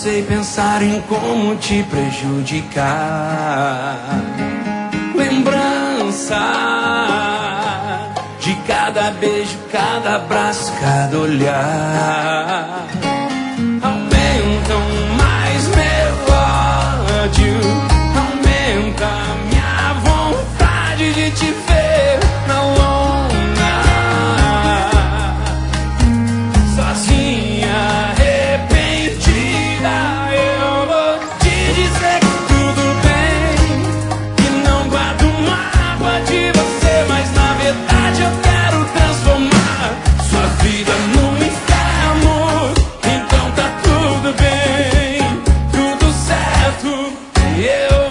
sei pensar em como te prejudicar. Lembrança de cada beijo, cada abraço, cada olhar aumentam mais meu ódio, aumenta minha vontade de te ver na lona, sozinha, arrependida. Eu vou te dizer que tudo bem, que não guardo mágoa de você, mas na verdade eu quero transformar sua vida num inferno. Então tá tudo bem, tudo certo, eu